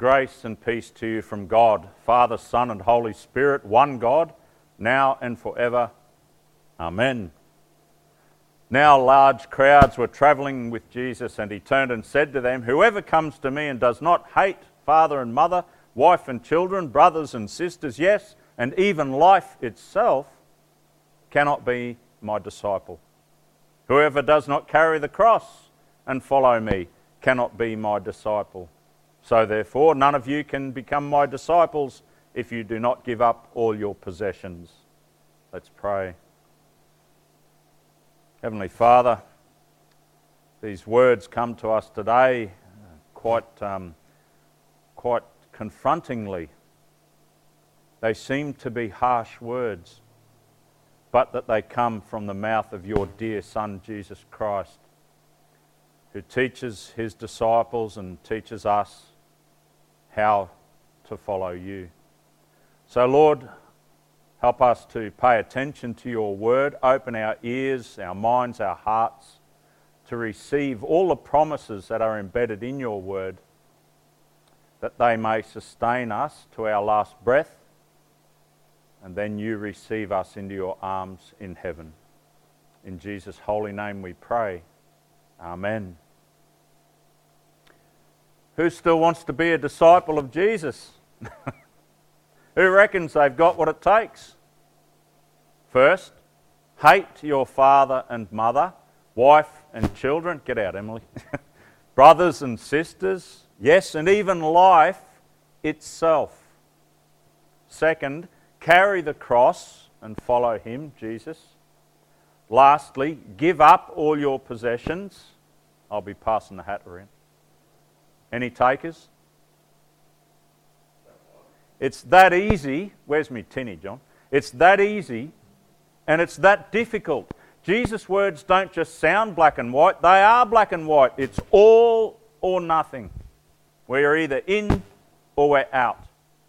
Grace and peace to you from God, Father, Son and Holy Spirit, one God, now and forever. Amen. Now large crowds were travelling with Jesus, and he turned and said to them, "Whoever comes to me and does not hate father and mother, wife and children, brothers and sisters, yes, and even life itself, cannot be my disciple. Whoever does not carry the cross and follow me cannot be my disciple. So therefore, none of you can become my disciples if you do not give up all your possessions." Let's pray. Heavenly Father, these words come to us today quite confrontingly. They seem to be harsh words, but that they come from the mouth of your dear Son, Jesus Christ, who teaches his disciples and teaches us how to follow you. So Lord, help us to pay attention to your word, open our ears, our minds, our hearts, to receive all the promises that are embedded in your word, that they may sustain us to our last breath, and then you receive us into your arms in heaven. In Jesus' holy name we pray. Amen. Who still wants to be a disciple of Jesus? Who reckons they've got what it takes? First, hate your father and mother, wife and children. Get out, Emily. Brothers and sisters. Yes, and even life itself. Second, carry the cross and follow him, Jesus. Lastly, give up all your possessions. I'll be passing the hat around. Any takers? It's that easy. Where's me tinny, John? It's that easy and it's that difficult. Jesus' words don't just sound black and white, they are black and white. It's all or nothing. We're either in or we're out.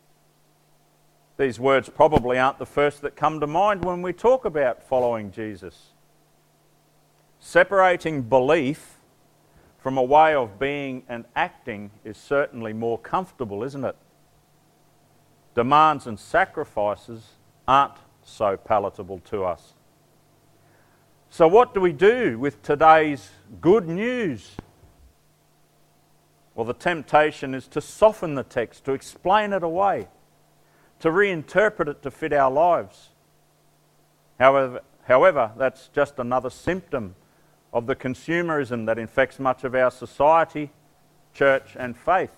These words probably aren't the first that come to mind when we talk about following Jesus. Separating belief from a way of being and acting is certainly more comfortable, isn't it? Demands and sacrifices aren't so palatable to us. So what do we do with today's good news? Well, the temptation is to soften the text, to explain it away, to reinterpret it to fit our lives. However, that's just another symptom of the consumerism that infects much of our society, church and faith.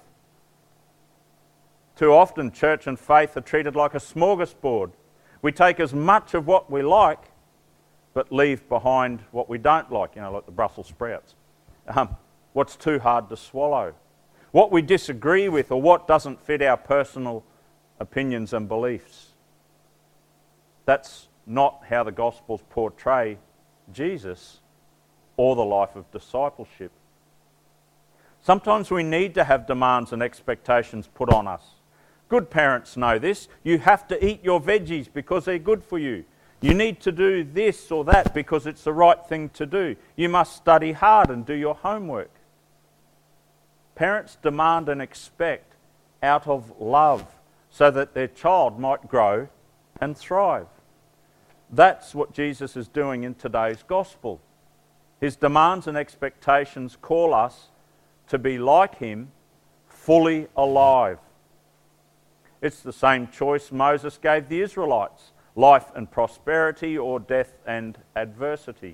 Too often, church and faith are treated like a smorgasbord. We take as much of what we like, but leave behind what we don't like, like the Brussels sprouts. What's too hard to swallow, what we disagree with, or what doesn't fit our personal opinions and beliefs. That's not how the Gospels portray Jesus or the life of discipleship. Sometimes we need to have demands and expectations put on us. Good parents know this. You have to eat your veggies because they're good for you. You need to do this or that because it's the right thing to do. You must study hard and do your homework. Parents demand and expect out of love so that their child might grow and thrive. That's what Jesus is doing in today's gospel. His demands and expectations call us to be like him, fully alive. It's the same choice Moses gave the Israelites: life and prosperity or death and adversity.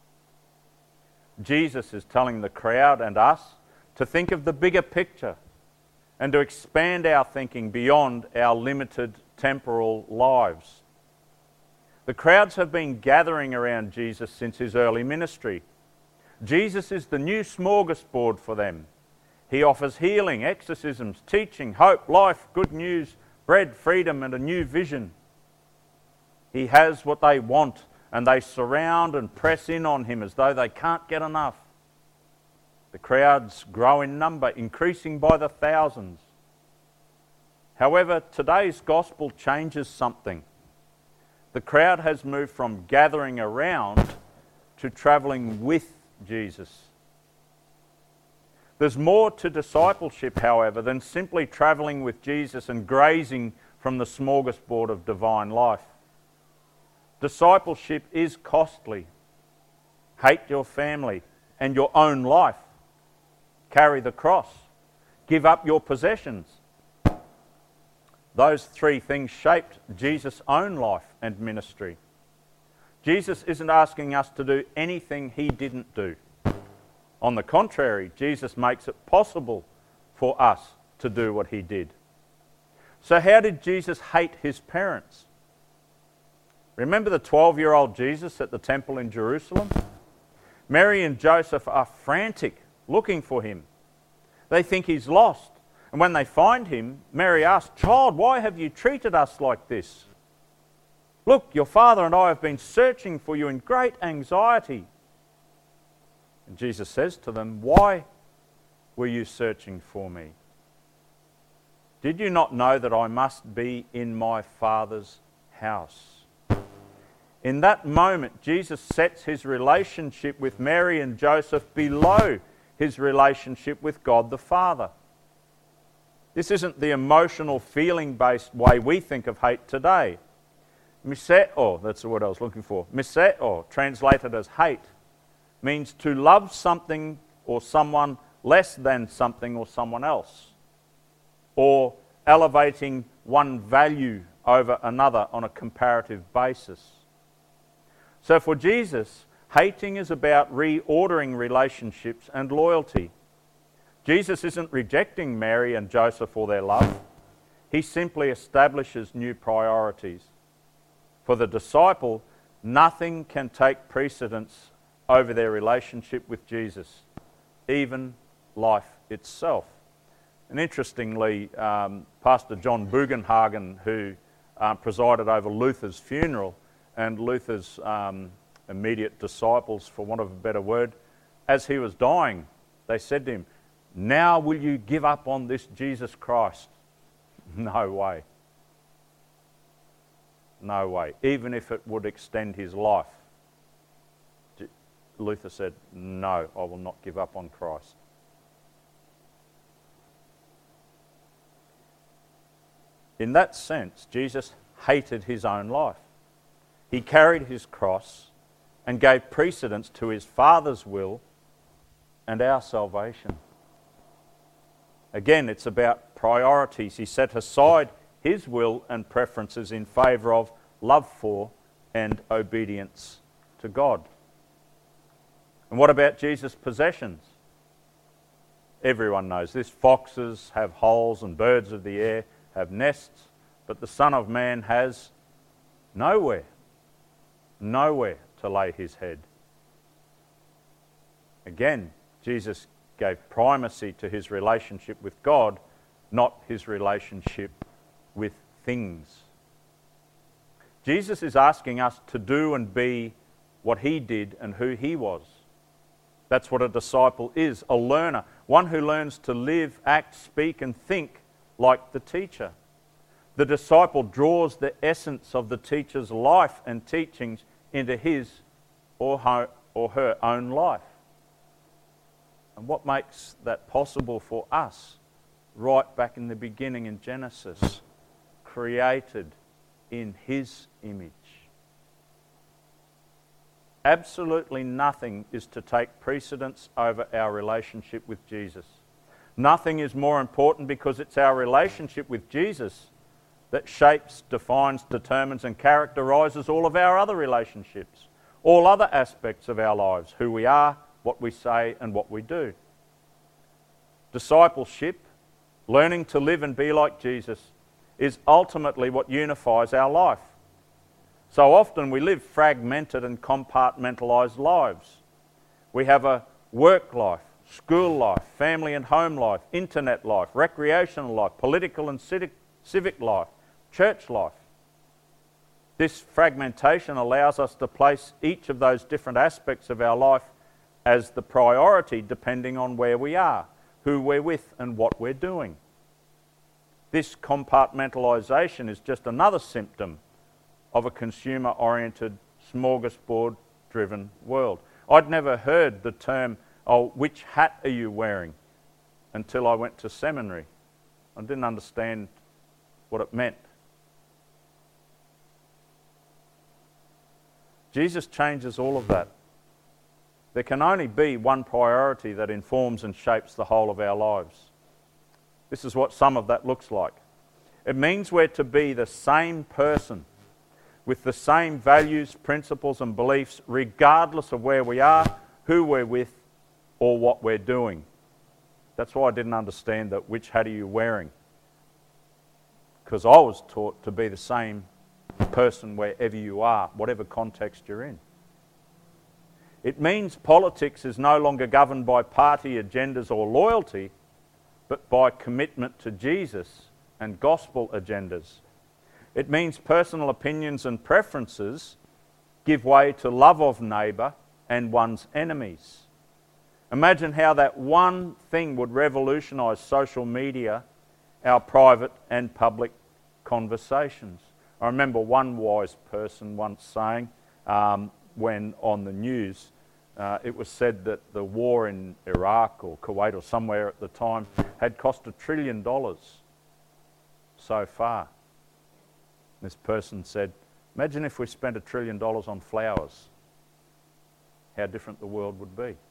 Jesus is telling the crowd and us to think of the bigger picture and to expand our thinking beyond our limited temporal lives. The crowds have been gathering around Jesus since his early ministry. Jesus is the new smorgasbord for them. He offers healing, exorcisms, teaching, hope, life, good news, bread, freedom, and a new vision. He has what they want, and they surround and press in on him as though they can't get enough. The crowds grow in number, increasing by the thousands. However, today's gospel changes something. The crowd has moved from gathering around to travelling with Jesus. There's more to discipleship, however, than simply travelling with Jesus and grazing from the smorgasbord of divine life. Discipleship is costly. Hate your family and your own life. Carry the cross. Give up your possessions. Those three things shaped Jesus' own life and ministry. Jesus isn't asking us to do anything he didn't do. On the contrary, Jesus makes it possible for us to do what he did. So how did Jesus hate his parents? Remember the 12-year-old Jesus at the temple in Jerusalem? Mary and Joseph are frantic looking for him. They think he's lost. And when they find him, Mary asks, "Child, why have you treated us like this? Look, your father and I have been searching for you in great anxiety." And Jesus says to them, "Why were you searching for me? Did you not know that I must be in my Father's house?" In that moment, Jesus sets his relationship with Mary and Joseph below his relationship with God the Father. This isn't the emotional, feeling-based way we think of hate today. Miseo, that's the word I was looking for. Miseo, translated as hate, means to love something or someone less than something or someone else, or elevating one value over another on a comparative basis. So for Jesus, hating is about reordering relationships and loyalty. Jesus isn't rejecting Mary and Joseph for their love. He simply establishes new priorities. For the disciple, nothing can take precedence over their relationship with Jesus, even life itself. And interestingly, Pastor John Bugenhagen, who presided over Luther's funeral, and Luther's immediate disciples, for want of a better word, as he was dying, they said to him, "Now will you give up on this Jesus Christ?" No way. No way. Even if it would extend his life. Luther said, "No, I will not give up on Christ." In that sense, Jesus hated his own life. He carried his cross and gave precedence to his Father's will and our salvation. Again, it's about priorities. He set aside his will and preferences in favour of love for and obedience to God. And what about Jesus' possessions? Everyone knows this. Foxes have holes and birds of the air have nests, but the Son of Man has nowhere to lay his head. Again, Jesus gave primacy to his relationship with God, not his relationship with things. Jesus is asking us to do and be what he did and who he was. That's what a disciple is, a learner, one who learns to live, act, speak and think like the teacher. The disciple draws the essence of the teacher's life and teachings into his or her own life. And what makes that possible for us? Right back in the beginning in Genesis, created in his image. Absolutely nothing is to take precedence over our relationship with Jesus. Nothing is more important because it's our relationship with Jesus that shapes, defines, determines and characterises all of our other relationships, all other aspects of our lives, who we are, what we say and what we do. Discipleship, learning to live and be like Jesus, is ultimately what unifies our life. So often we live fragmented and compartmentalised lives. We have a work life, school life, family and home life, internet life, recreational life, political and civic life, church life. This fragmentation allows us to place each of those different aspects of our life as the priority depending on where we are, who we're with and what we're doing. This compartmentalisation is just another symptom of a consumer-oriented, smorgasbord-driven world. I'd never heard the term, "Oh, which hat are you wearing?" until I went to seminary. I didn't understand what it meant. Jesus changes all of that. There can only be one priority that informs and shapes the whole of our lives. This is what some of that looks like. It means we're to be the same person with the same values, principles and beliefs regardless of where we are, who we're with or what we're doing. That's why I didn't understand that which hat are you wearing, because I was taught to be the same person wherever you are, whatever context you're in. It means politics is no longer governed by party agendas or loyalty, but by commitment to Jesus and gospel agendas. It means personal opinions and preferences give way to love of neighbour and one's enemies. Imagine how that one thing would revolutionise social media, our private and public conversations. I remember one wise person once saying, when on the news, it was said that the war in Iraq or Kuwait or somewhere at the time had cost $1 trillion so far. This person said, imagine if we spent $1 trillion on flowers, how different the world would be.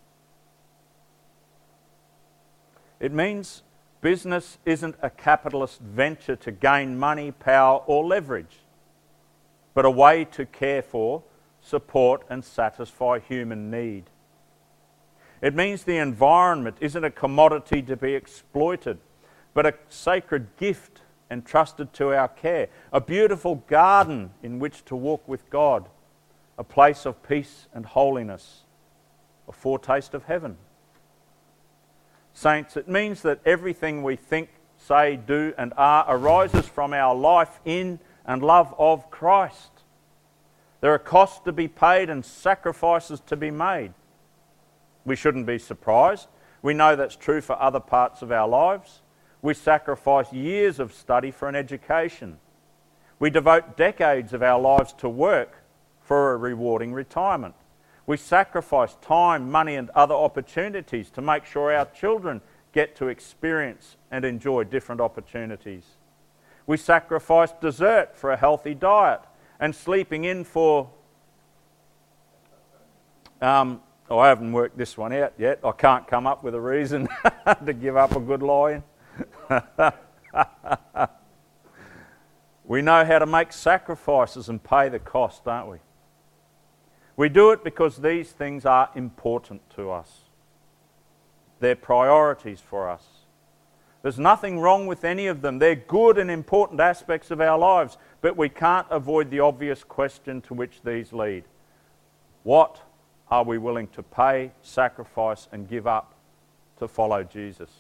It means business isn't a capitalist venture to gain money, power or leverage, but a way to care for, support and satisfy human need. It means the environment isn't a commodity to be exploited, but a sacred gift entrusted to our care, a beautiful garden in which to walk with God, a place of peace and holiness, a foretaste of heaven. Saints, it means that everything we think, say, do and are arises from our life in and love of Christ. There are costs to be paid and sacrifices to be made. We shouldn't be surprised. We know that's true for other parts of our lives. We sacrifice years of study for an education. We devote decades of our lives to work for a rewarding retirement. We sacrifice time, money and other opportunities to make sure our children get to experience and enjoy different opportunities. We sacrifice dessert for a healthy diet and sleeping in for... I haven't worked this one out yet. I can't come up with a reason to give up a good lie-in. We know how to make sacrifices and pay the cost, don't we? We do it because these things are important to us. They're priorities for us. There's nothing wrong with any of them. They're good and important aspects of our lives, but we can't avoid the obvious question to which these lead. What are we willing to pay, sacrifice and give up to follow Jesus?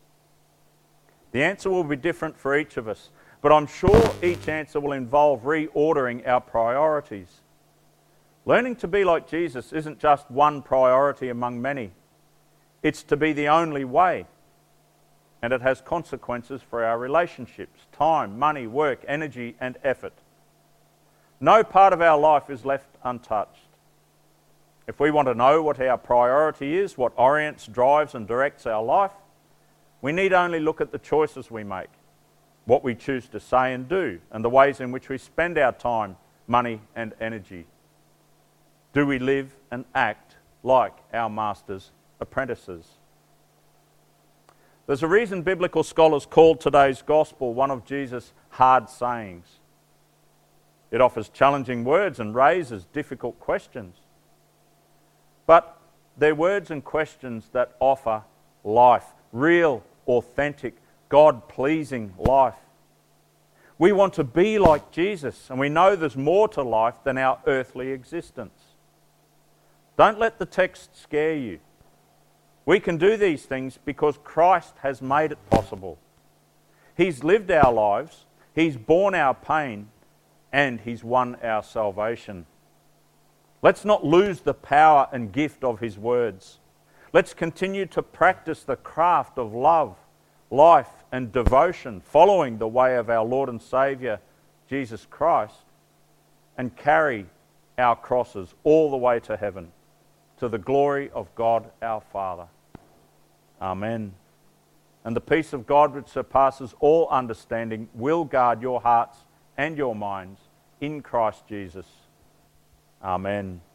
The answer will be different for each of us, but I'm sure each answer will involve reordering our priorities. Learning to be like Jesus isn't just one priority among many. It's to be the only way, and it has consequences for our relationships, time, money, work, energy and effort. No part of our life is left untouched. If we want to know what our priority is, what orients, drives and directs our life, we need only look at the choices we make, what we choose to say and do, and the ways in which we spend our time, money and energy. Do we live and act like our Master's apprentices? There's a reason biblical scholars called today's gospel one of Jesus' hard sayings. It offers challenging words and raises difficult questions. But they're words and questions that offer life, real, authentic, God-pleasing life. We want to be like Jesus, and we know there's more to life than our earthly existence. Don't let the text scare you. We can do these things because Christ has made it possible. He's lived our lives, He's borne our pain, and He's won our salvation. Let's not lose the power and gift of His words. Let's continue to practice the craft of love, life and devotion, following the way of our Lord and Saviour, Jesus Christ, and carry our crosses all the way to heaven, to the glory of God our Father. Amen. And the peace of God which surpasses all understanding will guard your hearts and your minds in Christ Jesus. Amen.